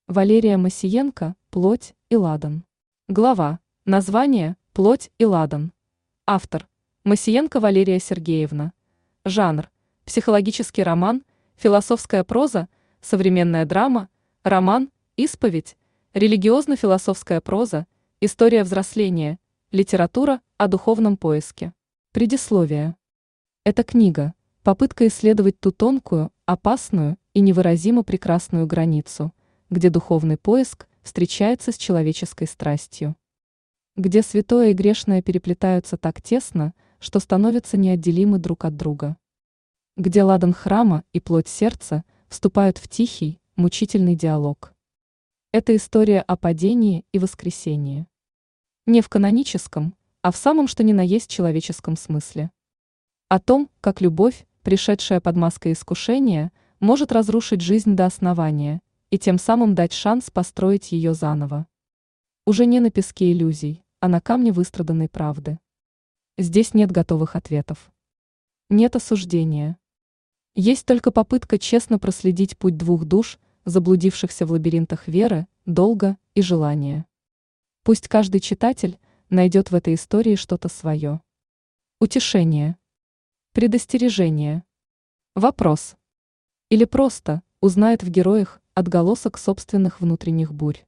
Валерия Мосиенко «Плоть и ладан». Глава. Название «Плоть и ладан». Автор. Мосиенко Валерия Сергеевна. Жанр. Психологический роман, философская проза, современная драма, роман, исповедь, религиозно-философская проза, история взросления, литература о духовном поиске. Предисловие. Эта книга – попытка исследовать ту тонкую, опасную и невыразимо прекрасную границу, где духовный поиск встречается с человеческой страстью. Где святое и грешное переплетаются так тесно, что становятся неотделимы друг от друга. Где ладан храма и плоть сердца вступают в тихий, мучительный диалог. Это история о падении и воскресении. Не в каноническом, а в самом что ни на есть человеческом смысле. О том, как любовь, пришедшая под маской искушения, может разрушить жизнь до основания и тем самым дать шанс построить ее заново. Уже не на песке иллюзий, а на камне выстраданной правды. Здесь нет готовых ответов. Нет осуждения. Есть только попытка честно проследить путь двух душ, заблудившихся в лабиринтах веры, долга и желания. Пусть каждый читатель найдет в этой истории что-то свое. Утешение. Предостережение. Вопрос. Или просто узнает в героях отголосок собственных внутренних бурь.